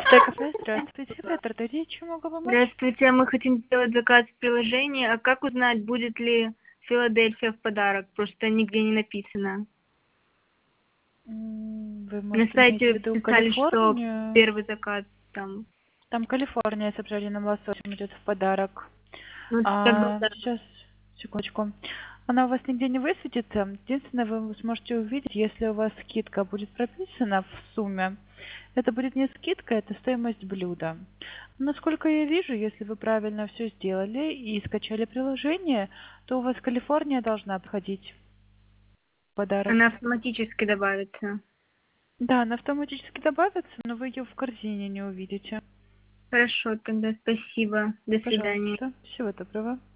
ТКФ, здравствуйте. Петр, дадите, чем могу помочь? Здравствуйте, мы хотим сделать заказ в приложении. А как узнать, будет ли Филадельфия в подарок? Просто нигде не написано. Вы, На может, имеете в сайте виду писали, что Калифорнию? первый заказ там. Там Калифорния с обжаренным лососем идет в подарок. Ну, тогда да. Сейчас, секундочку. Она у вас нигде не высветится. Единственное, вы сможете увидеть, если у вас скидка будет прописана в сумме. Это будет не скидка, это стоимость блюда. Насколько я вижу, если вы правильно все сделали и скачали приложение, то у вас Калифорния должна обходить в Она подарок. автоматически добавится. Да, она автоматически добавится, но вы ее в корзине не увидите. Хорошо, тогда спасибо. До свидания. Пожалуйста, всего доброго.